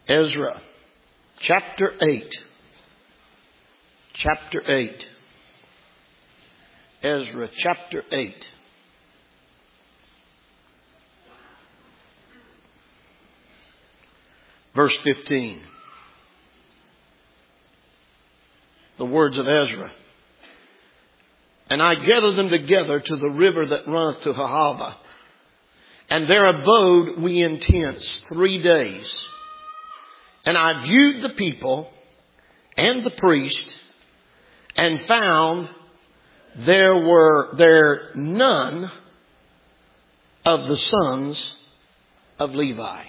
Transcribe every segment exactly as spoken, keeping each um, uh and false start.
Ezra, chapter eight. Chapter eight. Ezra, chapter eight. Verse fifteen. The words of Ezra. And I gathered them together to the river that runneth to Ahava. And there abode we in tents three days. And I viewed the people and the priest, and found there were there none of the sons of Levi.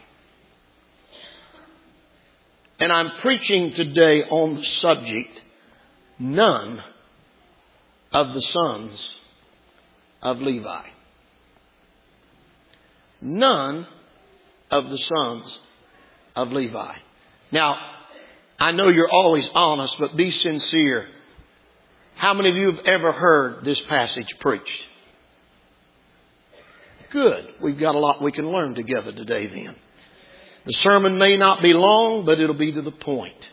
And I'm preaching today on the subject, none of the sons of Levi. None of the sons of Levi. Now, I know you're always honest, but be sincere. How many of you have ever heard this passage preached? Good. We've got a lot we can learn together today then. The sermon may not be long, but it'll be to the point.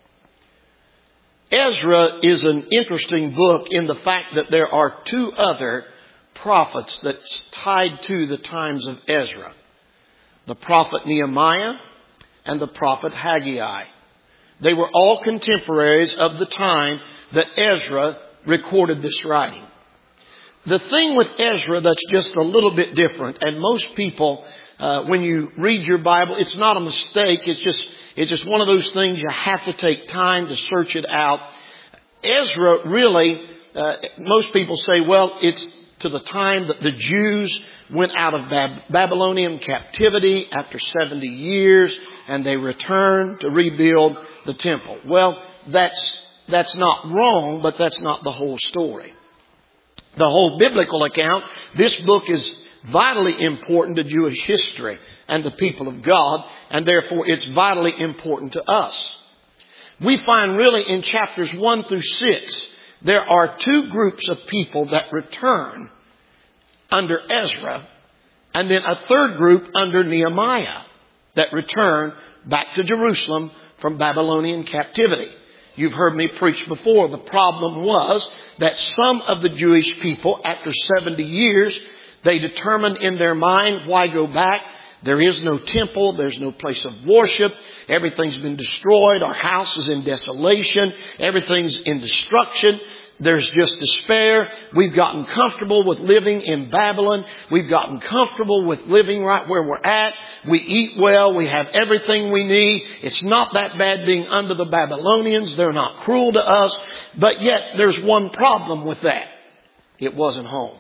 Ezra is an interesting book in the fact that there are two other prophets that's tied to the times of Ezra. The prophet Nehemiah and the prophet Haggai. They were all contemporaries of the time that Ezra recorded this writing. The thing with Ezra that's just a little bit different, and most people, uh, when you read your Bible, it's not a mistake. It's just, it's just one of those things you have to take time to search it out. Ezra really, uh, most people say, well, it's to the time that the Jews went out of Bab- Babylonian captivity after seventy years, and they returned to rebuild the temple. Well, that's, that's not wrong, but that's not the whole story. The whole biblical account, this book is vitally important to Jewish history and the people of God, and therefore it's vitally important to us. We find really in chapters one through six, there are two groups of people that return under Ezra, and then a third group under Nehemiah that return back to Jerusalem from Babylonian captivity. You've heard me preach before. The problem was that some of the Jewish people, after seventy years, they determined in their mind, why go back? There is no temple. There's no place of worship. Everything's been destroyed. Our house is in desolation. Everything's in destruction. There's just despair. We've gotten comfortable with living in Babylon. We've gotten comfortable with living right where we're at. We eat well. We have everything we need. It's not that bad being under the Babylonians. They're not cruel to us. But yet there's one problem with that. It wasn't home.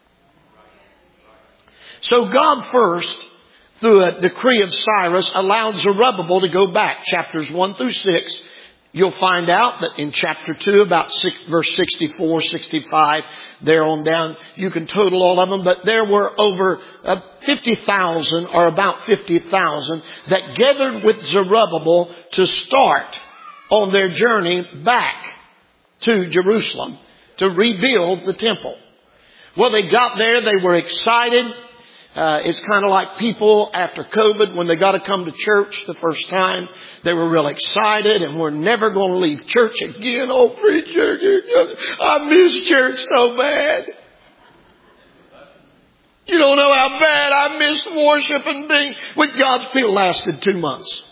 So God first, through a decree of Cyrus, allowed Zerubbabel to go back. Chapters one through six. You'll find out that in chapter two, about six, verse sixty-four, sixty-five, there on down, you can total all of them, but there were over uh, fifty thousand or about fifty thousand that gathered with Zerubbabel to start on their journey back to Jerusalem to rebuild the temple. Well, they got there, they were excited. Uh, it's kind of like people after COVID when they got to come to church the first time. They were real excited and we're never going to leave church again. Oh, preacher, I miss church so bad. You don't know how bad I miss worship and being with God's people. Lasted two months.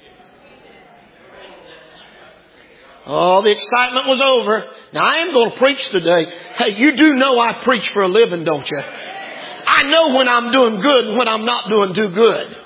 Oh, the excitement was over. Now I am going to preach today. Hey, you do know I preach for a living, don't you? I know when I'm doing good and when I'm not doing too good.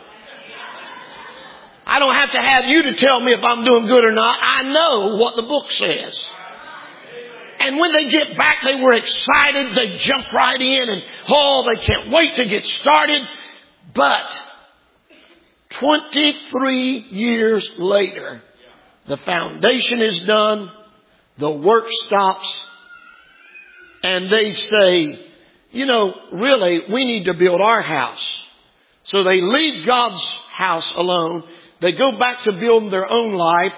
I don't have to have you to tell me if I'm doing good or not. I know what the book says. And when they get back, they were excited. They jump right in and, oh, they can't wait to get started. But twenty-three years later, the foundation is done. The work stops. And they say, you know, really, we need to build our house. So they leave God's house alone. They go back to building their own life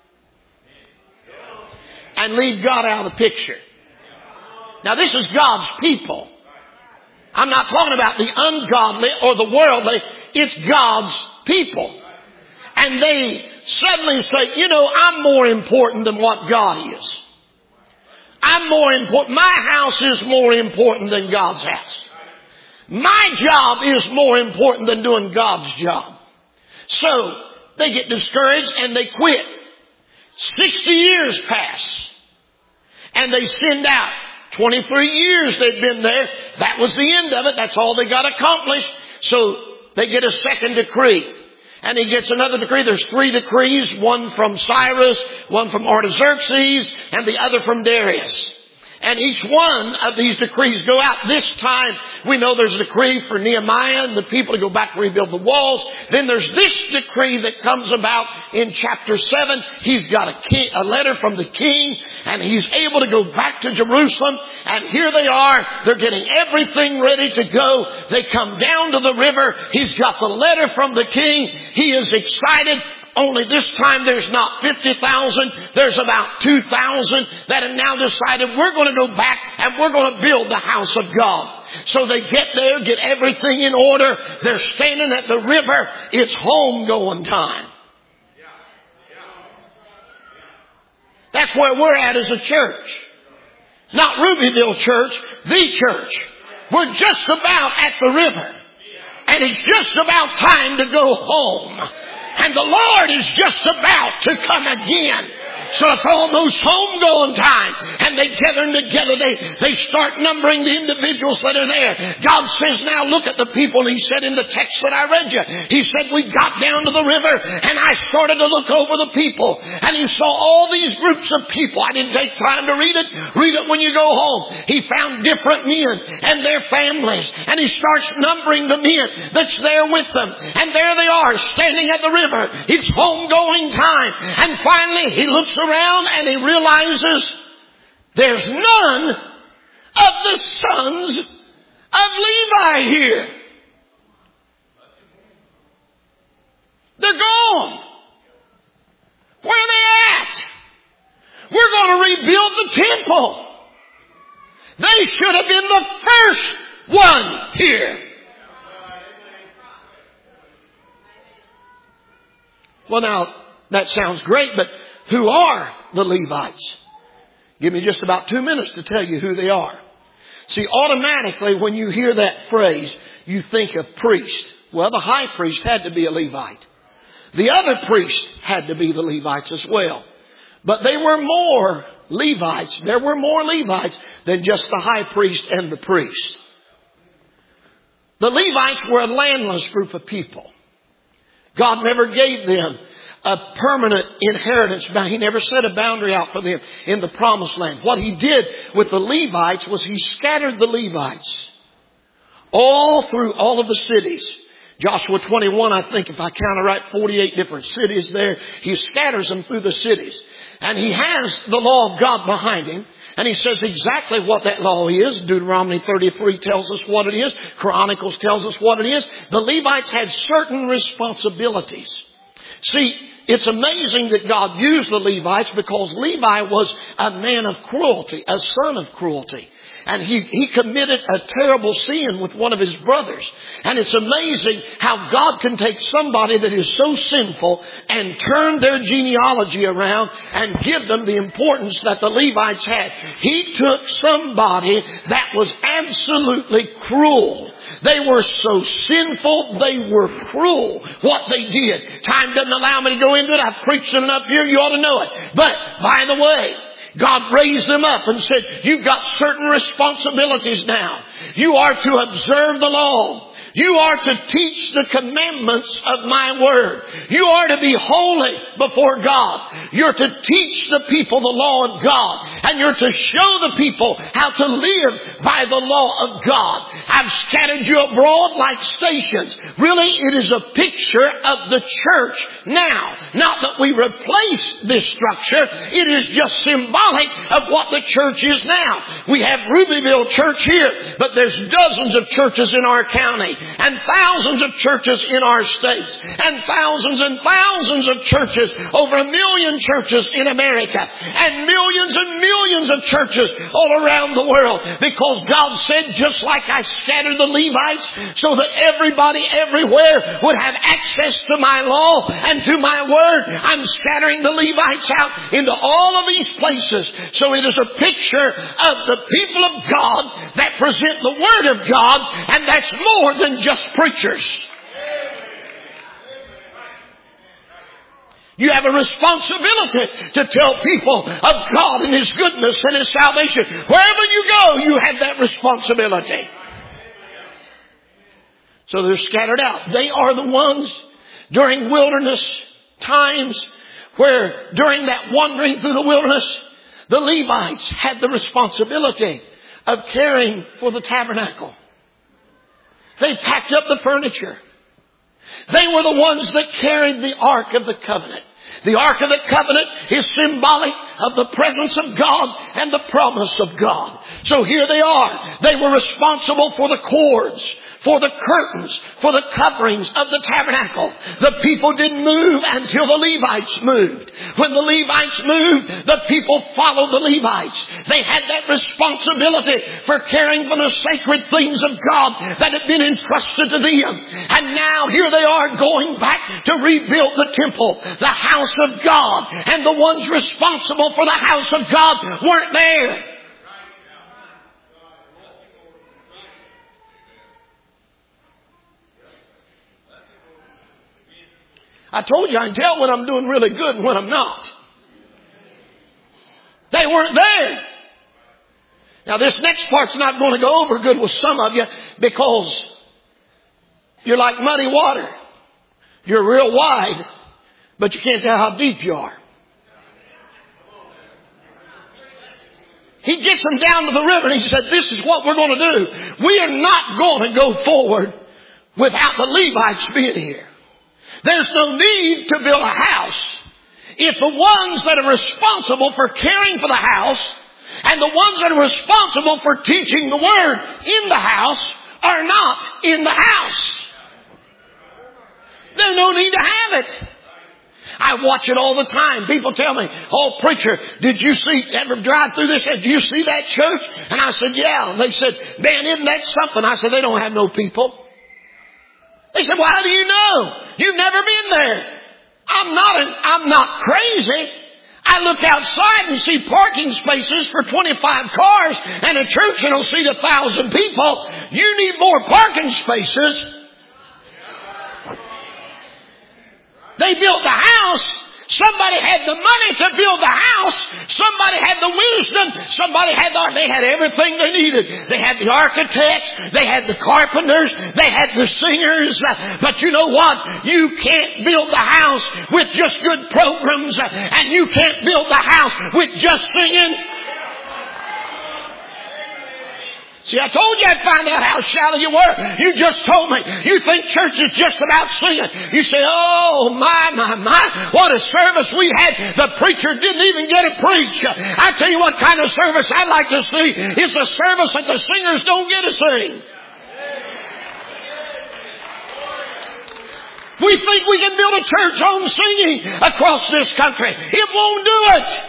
and leave God out of the picture. Now, this is God's people. I'm not talking about the ungodly or the worldly. It's God's people. And they suddenly say, you know, I'm more important than what God is. I'm more important. My house is more important than God's house. My job is more important than doing God's job. So they get discouraged and they quit. Sixty years pass. And they send out. twenty-three years they've been there. That was the end of it. That's all they got accomplished. So they get a second decree. And he gets another decree. There's three decrees. One from Cyrus, one from Artaxerxes, and the other from Darius. And each one of these decrees go out. This time, we know there's a decree for Nehemiah and the people to go back and rebuild the walls. Then there's this decree that comes about in chapter seven. He's got a, king, a letter from the king, and he's able to go back to Jerusalem. And here they are. They're getting everything ready to go. They come down to the river. He's got the letter from the king. He is excited. Only this time there's not fifty thousand. There's about two thousand that have now decided we're going to go back and we're going to build the house of God. So they get there, get everything in order. They're standing at the river. It's home going time. That's where we're at as a church. Not Rubyville Church, the church. We're just about at the river. And it's just about time to go home. And the Lord is just about to come again. So it's almost homegoing time. And they gather together. They, they start numbering the individuals that are there. God says, now look at the people. And he said in the text that I read you, he said, we got down to the river and I started to look over the people. And he saw all these groups of people. I didn't take time to read it. Read it when you go home. He found different men and their families. And he starts numbering the men that's there with them. And there they are standing at the river. It's homegoing time. And finally he looks around and he realizes there's none of the sons of Levi here. They're gone. Where are they at? We're going to rebuild the temple. They should have been the first one here. Well, now, that sounds great, but who are the Levites? Give me just about two minutes to tell you who they are. See, automatically when you hear that phrase, you think of priest. Well, the high priest had to be a Levite. The other priests had to be the Levites as well. But they were more Levites. There were more Levites than just the high priest and the priests. The Levites were a landless group of people. God never gave them a permanent inheritance. Now, he never set a boundary out for them in the promised land. What he did with the Levites was he scattered the Levites all through all of the cities. Joshua twenty-one, I think, if I count it right, forty-eight different cities there. He scatters them through the cities. And he has the law of God behind him. And he says exactly what that law is. Deuteronomy thirty-three tells us what it is. Chronicles tells us what it is. The Levites had certain responsibilities. See, it's amazing that God used the Levites because Levi was a man of cruelty, a son of cruelty. And he, he committed a terrible sin with one of his brothers. And it's amazing how God can take somebody that is so sinful and turn their genealogy around and give them the importance that the Levites had. He took somebody that was absolutely cruel. They were so sinful, they were cruel what they did. Time doesn't allow me to go into it. I've preached it enough here, you ought to know it. But, by the way, God raised them up and said, you've got certain responsibilities now. You are to observe the law. You are to teach the commandments of my word. You are to be holy before God. You're to teach the people the law of God. And you're to show the people how to live by the law of God. I've scattered you abroad like stations. Really, it is a picture of the church now. Not that we replace this structure. It is just symbolic of what the church is now. We have Rubyville Church here, but there's dozens of churches in our county. and thousands of churches in our states, and thousands and thousands of churches, over a million churches in America, and millions and millions of churches all around the world. Because God said, just like I scattered the Levites so that everybody everywhere would have access to my law and to my word, I'm scattering the Levites out into all of these places. So it is a picture of the people of God that present the Word of God, and that's more than just preachers. You have a responsibility to tell people of God and His goodness and His salvation. Wherever you go, you have that responsibility. So they're scattered out. They are the ones during wilderness times where during that wandering through the wilderness, the Levites had the responsibility of caring for the tabernacle. They packed up the furniture. They were the ones that carried the Ark of the Covenant. The Ark of the Covenant is symbolic of the presence of God and the promise of God. So here they are. They were responsible for the cords, for the curtains, for the coverings of the tabernacle. The people didn't move until the Levites moved. When the Levites moved, the people followed the Levites. They had that responsibility for caring for the sacred things of God that had been entrusted to them. And now here they are going back to rebuild the temple, the house of God. And the ones responsible for the house of God weren't there. I told you I can tell when I'm doing really good and when I'm not. They weren't there. Now this next part's not going to go over good with some of you because you're like muddy water. You're real wide, but you can't tell how deep you are. He gets them down to the river and he said, this is what we're going to do. We are not going to go forward without the Levites being here. There's no need to build a house if the ones that are responsible for caring for the house and the ones that are responsible for teaching the Word in the house are not in the house. There's no need to have it. I watch it all the time. People tell me, oh, preacher, did you see, ever drive through this? Did you see that church? And I said, yeah. And they said, man, isn't that something? I said, they don't have no people. They said, well, how do you know? You've never been there. I'm not an, I'm not crazy. I look outside and see parking spaces for twenty-five cars and a church that'll seat a thousand people. You need more parking spaces. They built the house. Somebody had the money to build the house. Somebody had the wisdom. Somebody had the, they had everything they needed. They had the architects. They had the carpenters. They had the singers. But you know what? You can't build the house with just good programs. And you can't build the house with just singing. See, I told you I'd find out how shallow you were. You just told me. You think church is just about singing. You say, oh, my, my, my, what a service we had. The preacher didn't even get to preach. I tell you what kind of service I'd like to see. It's a service that the singers don't get to sing. We think we can build a church on singing across this country. It won't do it.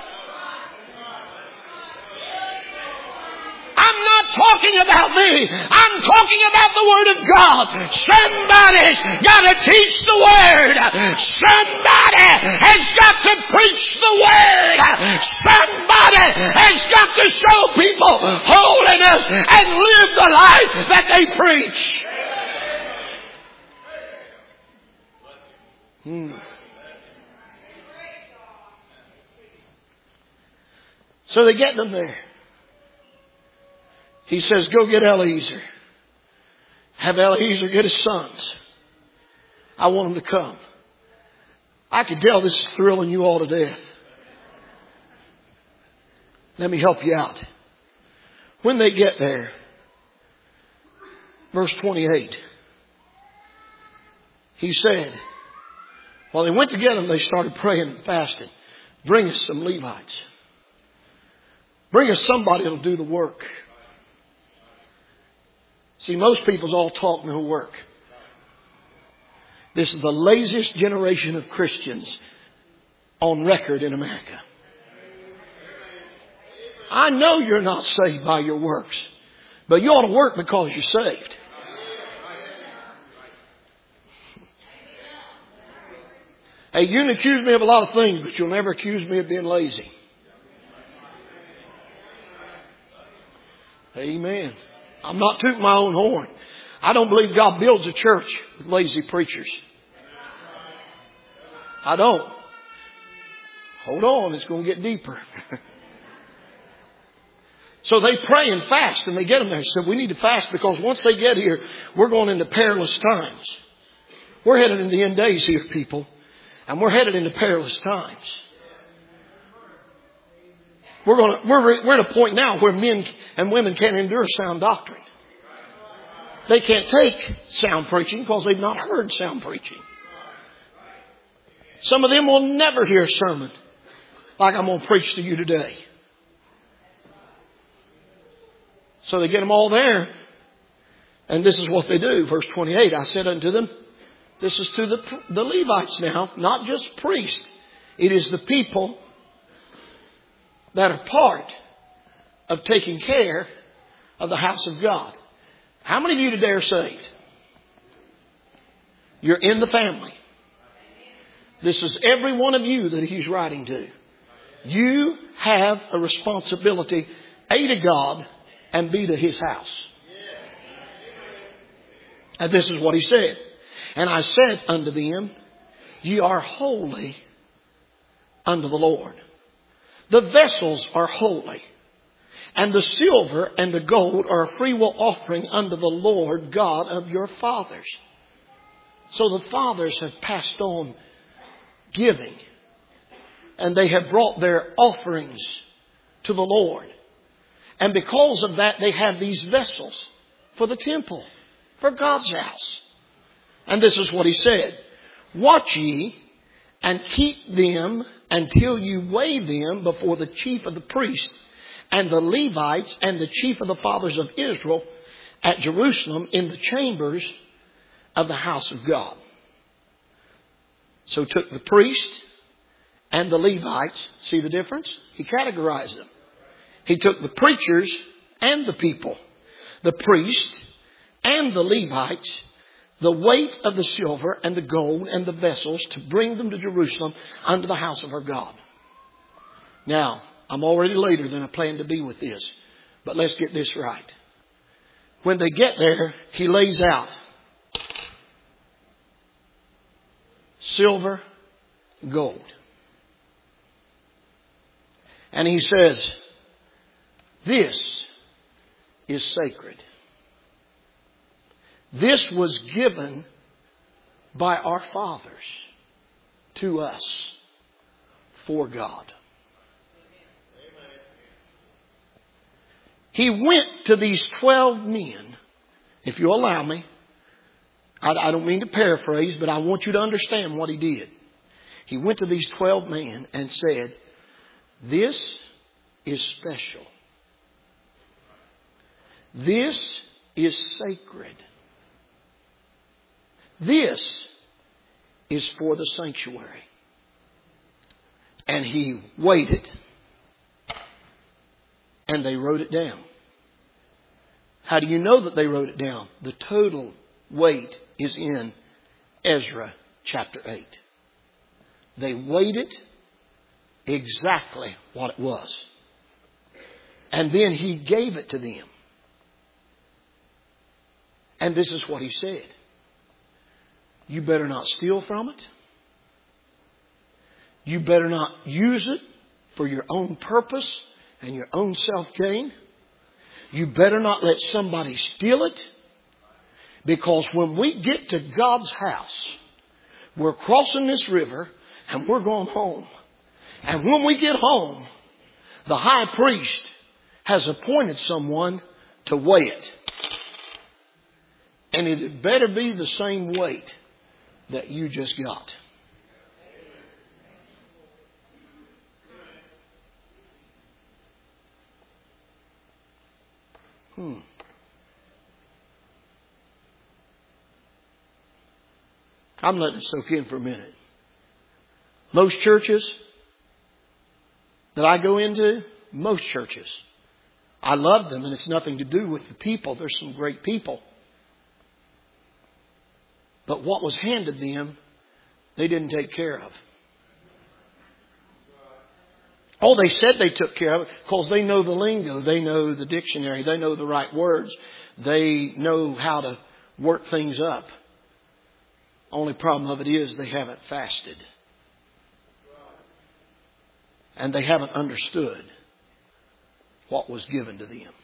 I'm not talking about me. I'm talking about the Word of God. Somebody's got to teach the Word. Somebody has got to preach the Word. Somebody has got to show people holiness and live the life that they preach. Hmm. So they get them there. He says, go get Eliezer. Have Eliezer get his sons. I want them to come. I can tell this is thrilling you all to death. Let me help you out. When they get there, verse twenty-eight, he said, while they went to get them, they started praying and fasting. Bring us some Levites. Bring us somebody that'll do the work. See, most people's all talk, no work. This is the laziest generation of Christians on record in America. I know you're not saved by your works, but you ought to work because you're saved. Hey, you can accuse me of a lot of things, but you'll never accuse me of being lazy. Amen. I'm not tooting my own horn. I don't believe God builds a church with lazy preachers. I don't. Hold on, it's going to get deeper. So they pray and fast and they get them there. So we need to fast because once they get here, we're going into perilous times. We're headed into the end days here, people. And we're headed into perilous times. We're going to, we're, we're at a point now where men and women can't endure sound doctrine. They can't take sound preaching because they've not heard sound preaching. Some of them will never hear a sermon like I'm going to preach to you today. So they get them all there. And this is what they do. Verse twenty-eight, I said unto them, this is to the, the Levites now, not just priests. It is the people that are part of taking care of the house of God. How many of you today are saved? You're in the family. This is every one of you that he's writing to. You have a responsibility, A, to God, and B, to his house. And this is what he said. And I said unto them, ye are holy unto the Lord. The vessels are holy. And the silver and the gold are a freewill offering unto the Lord God of your fathers. So the fathers have passed on giving. And they have brought their offerings to the Lord. And because of that, they have these vessels for the temple, for God's house. And this is what he said. Watch ye and keep them until you weigh them before the chief of the priests and the Levites and the chief of the fathers of Israel at Jerusalem in the chambers of the house of God. So took the priest and the Levites. See the difference? He categorized them. He took the preachers and the people, the priest and the Levites, the weight of the silver and the gold and the vessels to bring them to Jerusalem unto the house of our God. Now, I'm already later than I planned to be with this, but let's get this right. When they get there, he lays out silver, gold. And he says, this is sacred. This was given by our fathers to us for God. He went to these twelve men, if you allow me. I, I don't mean to paraphrase, but I want you to understand what he did. He went to these twelve men and said, this is special. This is sacred. This is for the sanctuary. And he waited. And they wrote it down. How do you know that they wrote it down? The total weight is in Ezra chapter eight. They weighed it exactly what it was. And then he gave it to them. And this is what he said. You better not steal from it. You better not use it for your own purpose and your own self-gain. You better not let somebody steal it. Because when we get to God's house, we're crossing this river and we're going home. And when we get home, the high priest has appointed someone to weigh it. And it had better be the same weight that you just got. Hmm. I'm letting it soak in for a minute. Most churches that I go into, most churches, I love them, and it's nothing to do with the people. There's some great people. But what was handed them, they didn't take care of. Oh, they said they took care of it because they know the lingo. They know the dictionary. They know the right words. They know how to work things up. Only problem of it is they haven't fasted. And they haven't understood what was given to them.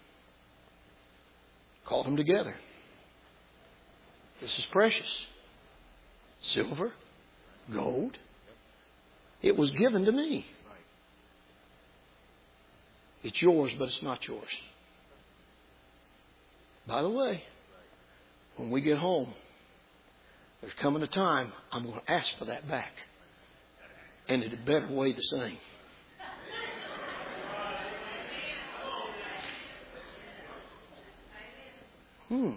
Called them together. This is precious. Silver, gold. It was given to me. It's yours, but it's not yours. By the way, when we get home, there's coming a time I'm going to ask for that back. And it had better weigh the same. Hmm.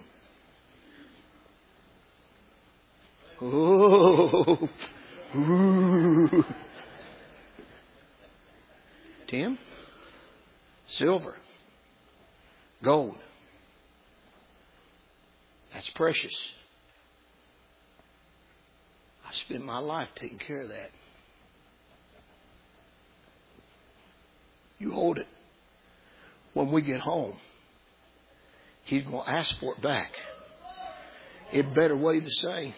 Oh. Ooh. Tim? Silver. Gold. That's precious. I spent my life taking care of that. You hold it. When we get home, He's going to ask for it back. It better weigh the same.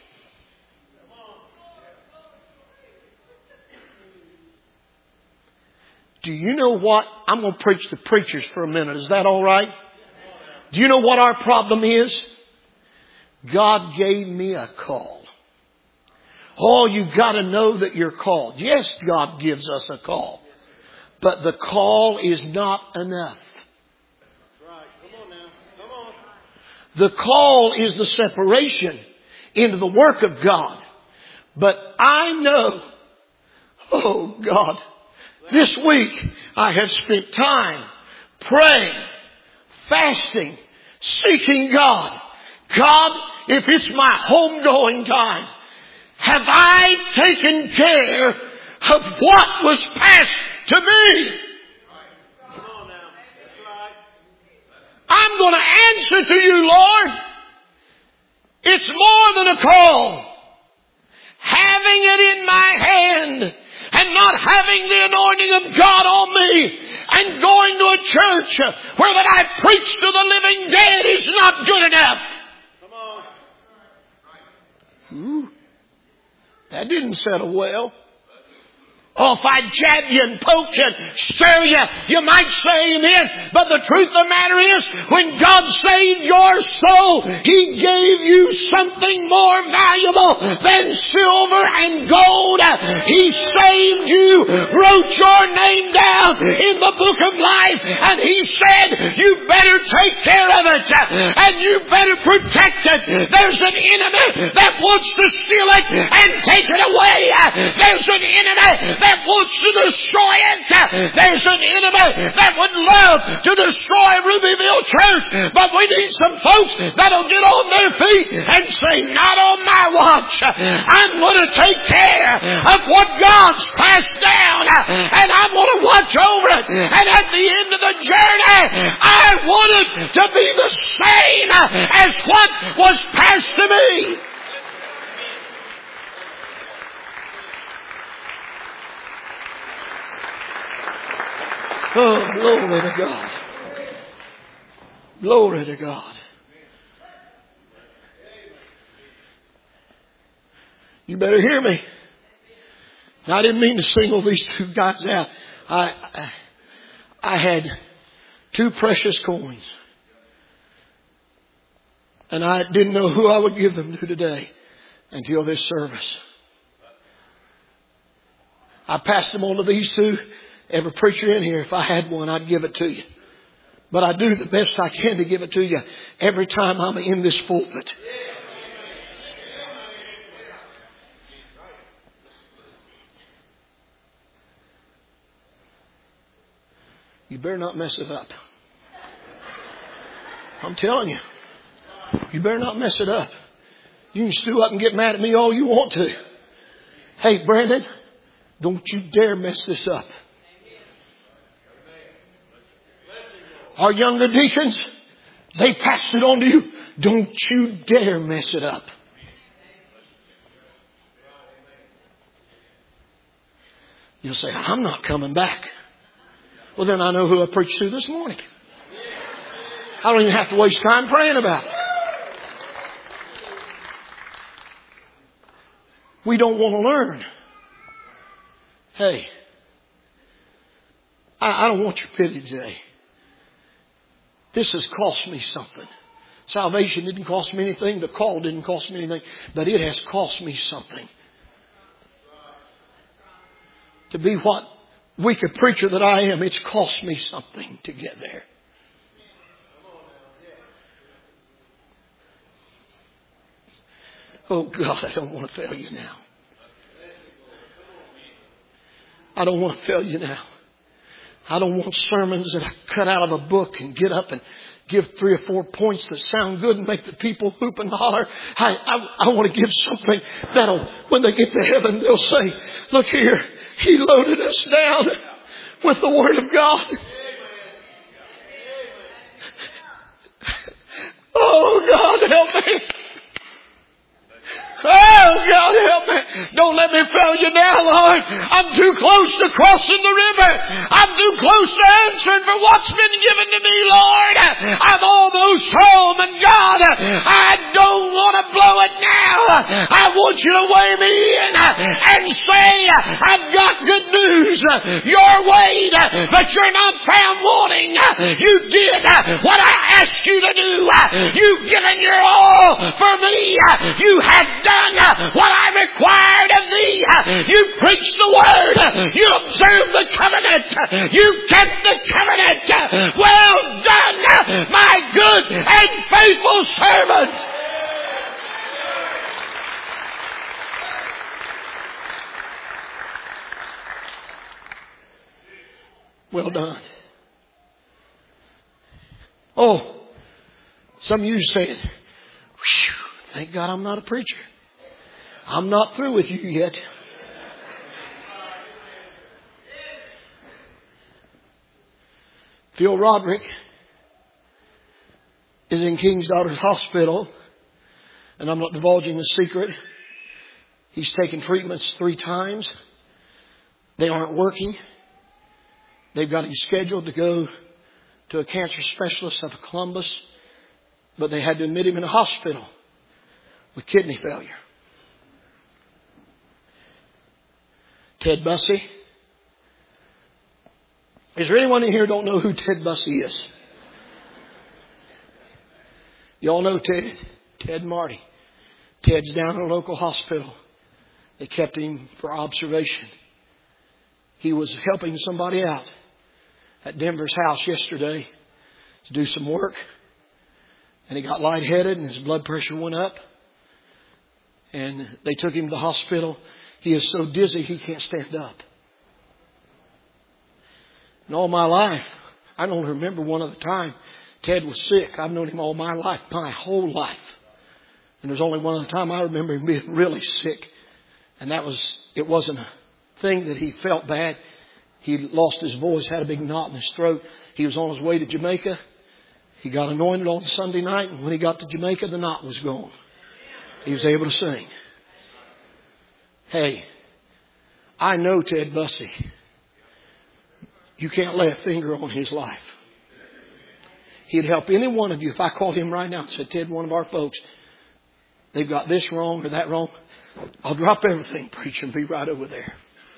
Do you know what? I'm going to preach to preachers for a minute. Is that all right? Do you know what our problem is? God gave me a call. Oh, you got to know that you're called. Yes, God gives us a call. But the call is not enough. The call is the separation into the work of God. But I know, oh God, this week I have spent time praying, fasting, seeking God. God, if it's my homegoing time, have I taken care of what was passed to me? I'm going to answer to you, Lord. It's more than a call. Having it in my hand and not having the anointing of God on me and going to a church where that I preach to the living dead is not good enough. Come on. Ooh, that didn't settle well. Oh, if I jab you and poke you and stir you, you might say amen. But the truth of the matter is, when God saved your soul, He gave you something more valuable than silver and gold. He saved you, wrote your name down in the book of life, and He said, you better take care of it, and you better protect it. There's an enemy that wants to steal it and take it away. There's an enemy that wants to destroy it. There's an enemy that would love to destroy Rubyville Church. But we need some folks that'll get on their feet and say, not on my watch. I'm going to take care of what God's passed down. And I'm going to watch over it. And at the end of the journey, I want it to be the same as what was passed to me. Oh, glory to God. Glory to God. You better hear me. Now, I didn't mean to single these two guys out. I, I, I had two precious coins. And I didn't know who I would give them to today until this service. I passed them on to these two. Every preacher in here, if I had one, I'd give it to you. But I do the best I can to give it to you every time I'm in this pulpit. You better not mess it up. I'm telling you. You better not mess it up. You can stew up and get mad at me all you want to. Hey, Brandon, don't you dare mess this up. Our younger deacons, they passed it on to you. Don't you dare mess it up. You'll say, I'm not coming back. Well, then I know who I preached to this morning. I don't even have to waste time praying about it. We don't want to learn. Hey, I, I don't want your pity today. This has cost me something. Salvation didn't cost me anything. The call didn't cost me anything. But it has cost me something. To be what wicked preacher that I am, it's cost me something to get there. Oh God, I don't want to fail you now. I don't want to fail you now. I don't want sermons that I cut out of a book and get up and give three or four points that sound good and make the people hoop and holler. I, I, I want to give something that'll, when they get to heaven, they'll say, look here, He loaded us down with the Word of God. Oh God, help me. Oh, God, help me. Don't let me fail you now, Lord. I'm too close to crossing the river. I'm too close to answering for what's been given to me, Lord. I'm almost home, and God, I don't want to blow it now. I want you to weigh me in and say, I've got good news. You're weighed, but you're not found wanting. You did what I asked you to do. You've given your all for me. You have done what I required of thee. You preached the word. You observed the covenant. You kept the covenant. Well done, my good and faithful servant. Well done. Oh, some of you saying, thank God I'm not a preacher. I'm not through with you yet. Phil Roderick is in King's Daughters Hospital, and I'm not divulging the secret. He's taken treatments three times. They aren't working. They've got him scheduled to go to a cancer specialist up in Columbus, but they had to admit him in a hospital with kidney failure. Ted Bussey. Is there anyone in here who don't know who Ted Bussey is? You all know Ted. Ted and Marty. Ted's down in a local hospital. They kept him for observation. He was helping somebody out at Denver's house yesterday to do some work. And he got lightheaded and his blood pressure went up. And they took him to the hospital. He is so dizzy he can't stand up. And all my life, I don't remember one other time Ted was sick. I've known him all my life, my whole life. And there's only one other time I remember him being really sick. And that was, it wasn't a thing that he felt bad. He lost his voice, had a big knot in his throat. He was on his way to Jamaica. He got anointed on Sunday night. And when he got to Jamaica, the knot was gone. He was able to sing. Hey, I know Ted Bussey. You can't lay a finger on his life. He'd help any one of you. If I called him right now and said, Ted, one of our folks, they've got this wrong or that wrong, I'll drop everything, preach, and be right over there.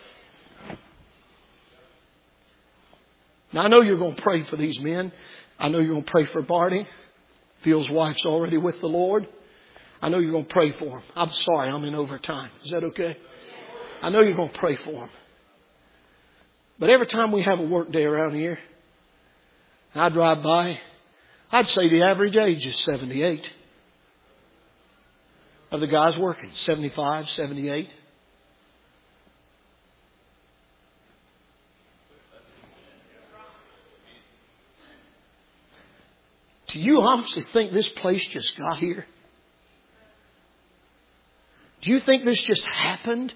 Now, I know you're going to pray for these men. I know you're going to pray for Barney. Phil's wife's already with the Lord. I know you're going to pray for him. I'm sorry, I'm in overtime. Is that okay? I know you're going to pray for him. But every time we have a work day around here, I drive by, I'd say the average age is seventy-eight. Of the guys working, seventy-five, seventy-eight. Do you honestly think this place just got here? Do you think this just happened?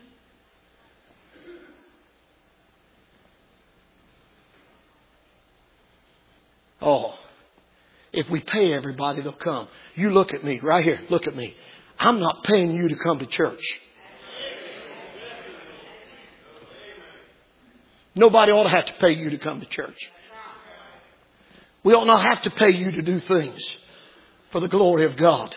Oh, if we pay everybody, they'll come. You look at me right here. Look at me. I'm not paying you to come to church. Nobody ought to have to pay you to come to church. We ought not have to pay you to do things for the glory of God.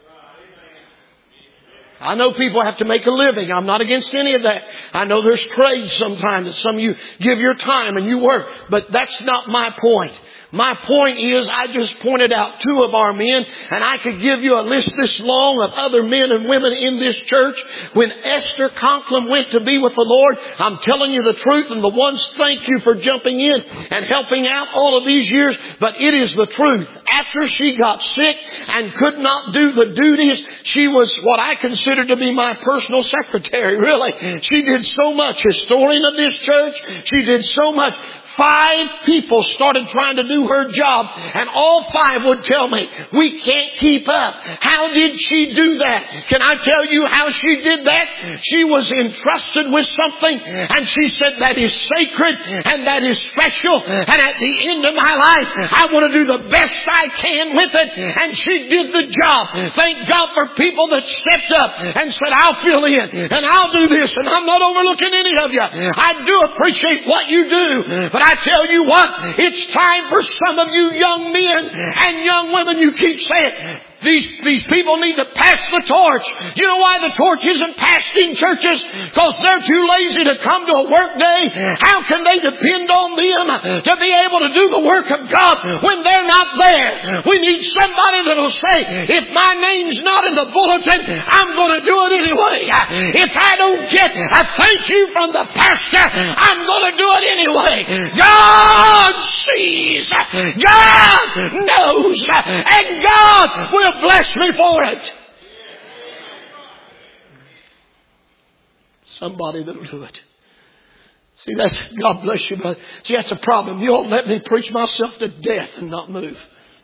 I know people have to make a living. I'm not against any of that. I know there's trades sometimes that some of you give your time and you work. But that's not my point. My point is, I just pointed out two of our men, and I could give you a list this long of other men and women in this church. When Esther Conklin went to be with the Lord, I'm telling you the truth, and the ones thank you for jumping in and helping out all of these years, but it is the truth. After she got sick and could not do the duties, she was what I consider to be my personal secretary, really. She did so much. Historian of this church, she did so much. Five people started trying to do her job, and all five would tell me, we can't keep up. How did she do that? Can I tell you how she did that? She was entrusted with something, and she said, that is sacred, and that is special, and at the end of my life, I want to do the best I can with it. And she did the job. Thank God for people that stepped up and said, I'll fill in, and I'll do this, and I'm not overlooking any of you. I do appreciate what you do, but I tell you what, it's time for some of you young men and young women, you keep saying, These, these people need to pass the torch. You know why the torch isn't passed in churches? Because they're too lazy to come to a work day. How can they depend on them to be able to do the work of God when they're not there? We need somebody that'll say, if my name's not in the bulletin, I'm going to do it anyway. If I don't get a thank you from the pastor, I'm going to do it anyway. God sees. God knows. And God will bless me for it. Somebody that'll do it. See, that's, God bless you, brother. See, that's a problem. You won't let me preach myself to death and not move.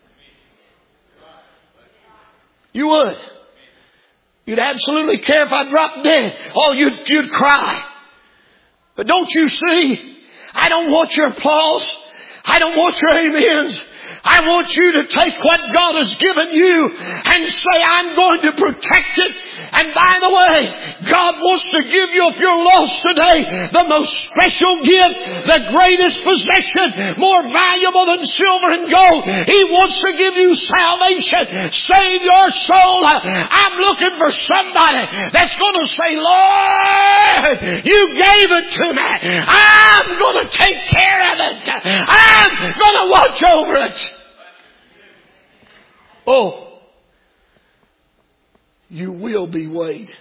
You would. You'd absolutely care if I dropped dead. Oh, you'd, you'd cry. But don't you see? I don't want your applause. I don't want your amens. I want you to take what God has given you and say, I'm going to protect it. And by the way, God wants to give you, if you're lost today, the most special gift, the greatest possession, more valuable than silver and gold. He wants to give you salvation, save your soul. I'm looking for somebody that's going to say, Lord, you gave it to me. I'm going to take care of it. I'm going to watch over it. Oh, you will be weighed.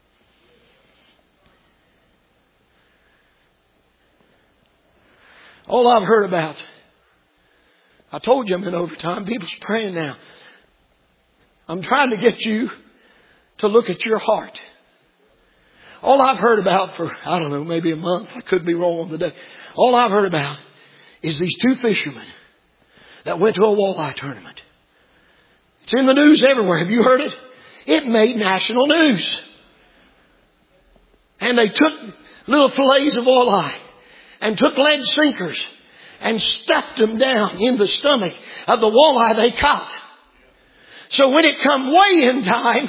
All I've heard about, I told you I'm in overtime. People's praying now. I'm trying to get you to look at your heart. All I've heard about for, I don't know, maybe a month. I could be wrong on the day. All I've heard about is these two fishermen that went to a walleye tournament. It's in the news everywhere. Have you heard it? It made national news. And they took little fillets of walleye and took lead sinkers and stuffed them down in the stomach of the walleye they caught. So when it come weigh-in time,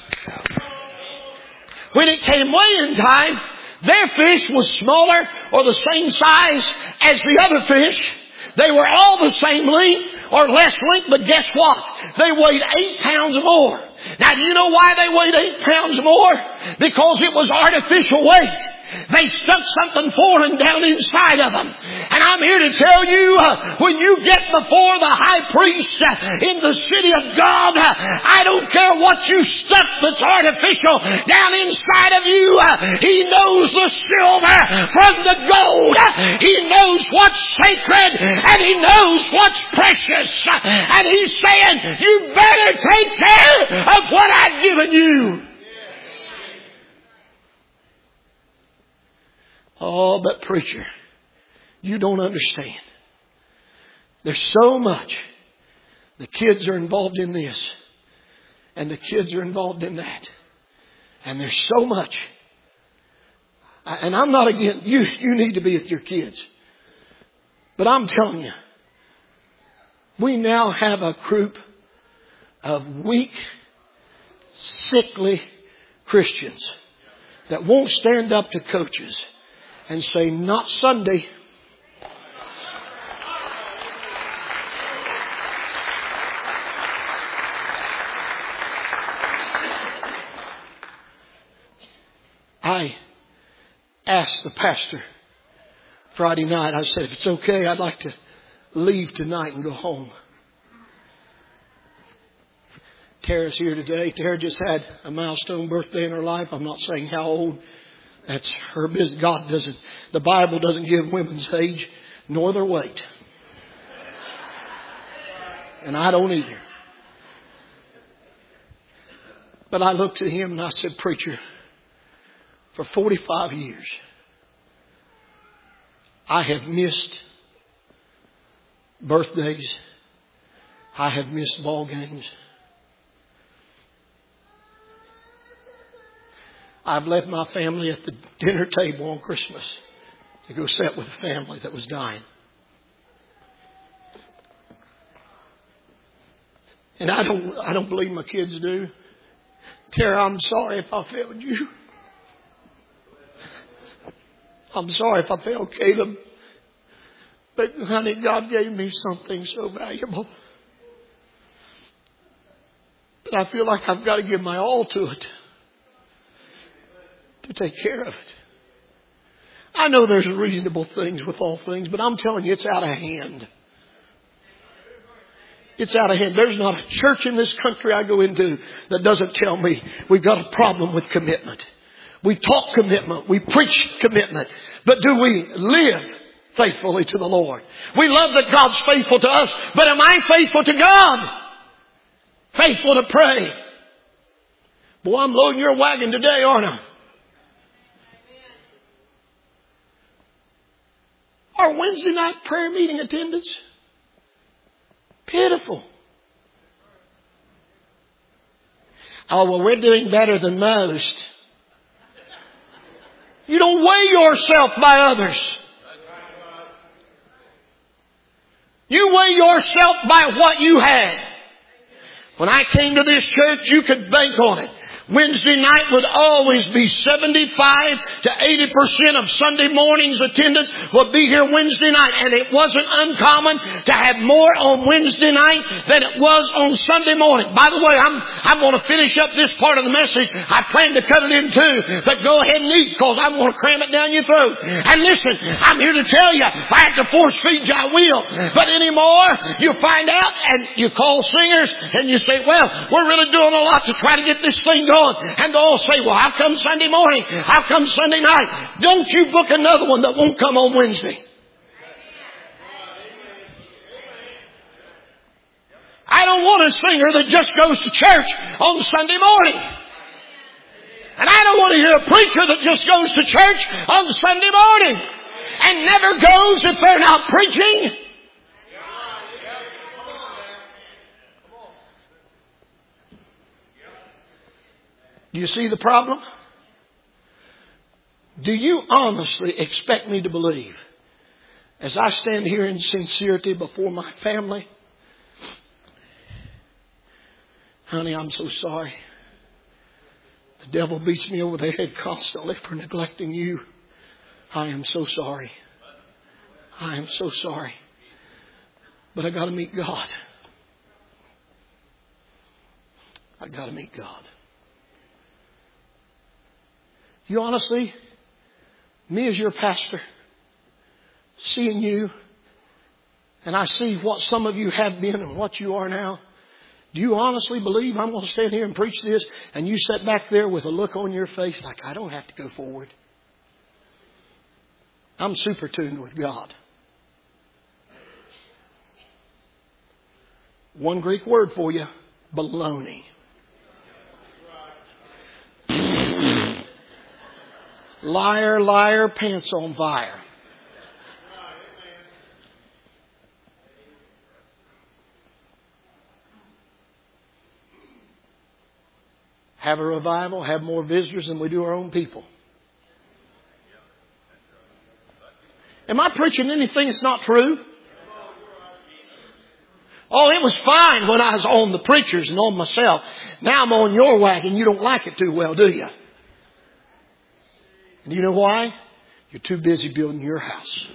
when it came weigh-in time, their fish was smaller or the same size as the other fish. They were all the same length or less length, but guess what? They weighed eight pounds more. Now, do you know why they weighed eight pounds more? Because it was artificial weight. They stuck something foreign down inside of them. And I'm here to tell you, uh, when you get before the high priest uh, in the city of God, uh, I don't care what you stuck that's artificial down inside of you. Uh, he knows the silver from the gold. Uh, he knows what's sacred and he knows what's precious. Uh, and he's saying, you better take care of what I've given you. Oh, but preacher, you don't understand. There's so much. The kids are involved in this. And the kids are involved in that. And there's so much. And I'm not against, you, you need to be with your kids. But I'm telling you, we now have a group of weak, sickly Christians that won't stand up to coaches and say, not Sunday. I asked the pastor Friday night, I said, if it's okay, I'd like to leave tonight and go home. Tara's here today. Tara just had a milestone birthday in her life. I'm not saying how old. That's her business. God doesn't, the Bible doesn't give women's age nor their weight. And I don't either. But I looked at him and I said, preacher, for forty-five years, I have missed birthdays. I have missed ball games. I've left my family at the dinner table on Christmas to go sit with a family that was dying. And I don't, I don't believe my kids do. Tara, I'm sorry if I failed you. I'm sorry if I failed Caleb. But honey, God gave me something so valuable. But I feel like I've got to give my all to it. To take care of it. I know there's reasonable things with all things, but I'm telling you, it's out of hand. It's out of hand. There's not a church in this country I go into that doesn't tell me we've got a problem with commitment. We talk commitment. We preach commitment. But do we live faithfully to the Lord? We love that God's faithful to us, but am I faithful to God? Faithful to pray? Boy, I'm loading your wagon today, aren't I? Our Wednesday night prayer meeting attendance, pitiful. Oh, well, we're doing better than most. You don't weigh yourself by others. You weigh yourself by what you had. When I came to this church, you could bank on it. Wednesday night would always be seventy-five to eighty percent of Sunday morning's attendance would be here Wednesday night. And it wasn't uncommon to have more on Wednesday night than it was on Sunday morning. By the way, I'm, I'm going to finish up this part of the message. I plan to cut it in two, but go ahead and eat because I'm going to cram it down your throat. And listen, I'm here to tell you, if I have to force feed you, I will. But anymore, you find out and you call singers and you say, well, we're really doing a lot to try to get this thing going. And they'll all say, well, how come Sunday morning? How come Sunday night? Don't you book another one that won't come on Wednesday. I don't want a singer that just goes to church on Sunday morning. And I don't want to hear a preacher that just goes to church on Sunday morning and never goes if they're not preaching. Do you see the problem? Do you honestly expect me to believe, as I stand here in sincerity before my family, honey, I'm so sorry. The devil beats me over the head constantly for neglecting you. I am so sorry. I am so sorry. But I got to meet God. I got to meet God. You honestly, me as your pastor, seeing you, and I see what some of you have been and what you are now, do you honestly believe I'm going to stand here and preach this and you sit back there with a look on your face like I don't have to go forward? I'm super tuned with God. One Greek word for you, baloney. Liar, liar, pants on fire. have a revival, have more visitors than we do our own people. Am I preaching anything that's not true? Oh, it was fine when I was on the preachers and on myself. Now I'm on your wagon. You don't like it too well, do you? And you know why? You're too busy building your house.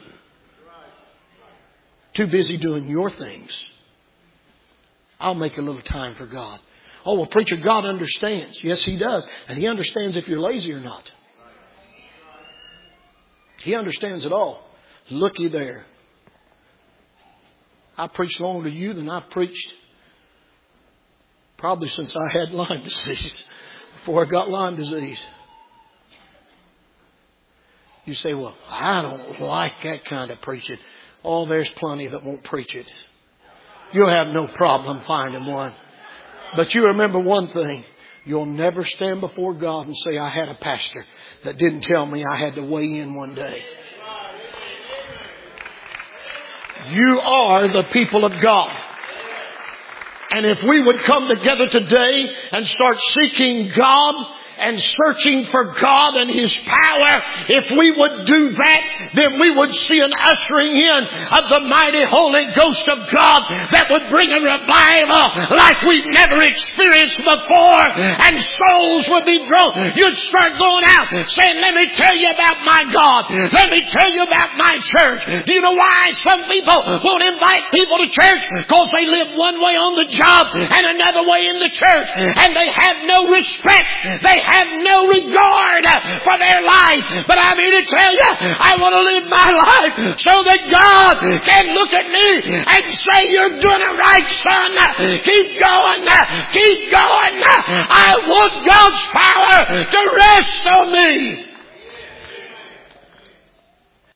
Too busy doing your things. I'll make a little time for God. Oh, well, preacher, God understands. Yes, He does. And He understands if you're lazy or not. He understands it all. Looky there. I preached longer to you than I've preached probably since I had Lyme disease, before I got Lyme disease. You say, well, I don't like that kind of preaching. Oh, there's plenty that won't preach it. You'll have no problem finding one. But you remember one thing. You'll never stand before God and say, I had a pastor that didn't tell me I had to weigh in one day. You are the people of God. And if we would come together today and start seeking God and searching for God and His power, if we would do that, then we would see an ushering in of the mighty Holy Ghost of God that would bring a revival like we've never experienced before, and souls would be drawn. You'd start going out saying, let me tell you about my God. Let me tell you about my church. Do you know why some people won't invite people to church? Because they live one way on the job and another way in the church, and they have no respect. They have no regard for their life. But I'm here to tell you, I want to live my life so that God can look at me and say, you're doing it right, son. Keep going. Keep going. I want God's power to rest on me.